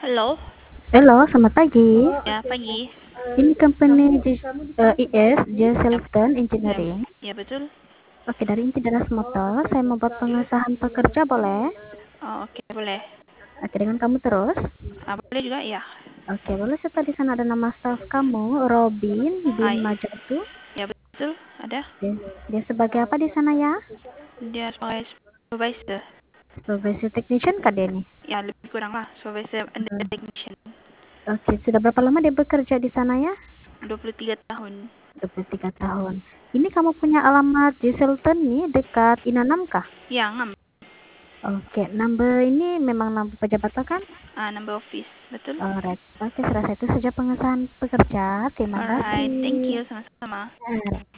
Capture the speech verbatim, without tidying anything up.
Halo, Halo, selamat pagi. ya pagi. Ini company J- eh, I S, J. Ya, Selton ya, Engineering. ya betul. Oke, dari Inti Deras Motor, saya membuat pengesahan pekerja, boleh? Oh, oke, boleh. Oke, dengan kamu terus. Ah, boleh juga ya. Oke, boleh serta di sana ada nama staff kamu, Robin bin Ah, Majatu. ya betul. Ada. Dia, dia sebagai apa di sana ya? Dia sebagai supervisor. Supervisor technician kah dia nih? Ya lebih kurang lah. Supervisor and Hmm. technician. Oke, sudah berapa lama dia bekerja di sana ya? dua puluh tiga tahun. dua puluh tiga tahun. Ini kamu punya alamat J. Selton nih dekat Inanam kah? Ya, ngam. Oke, number ini memang number pejabat kan? Ah, number office. Betul. Alright. Oke, serasa itu saja pengesahan pekerja. Terima Alright, thank kasih. you sama-sama. Alright.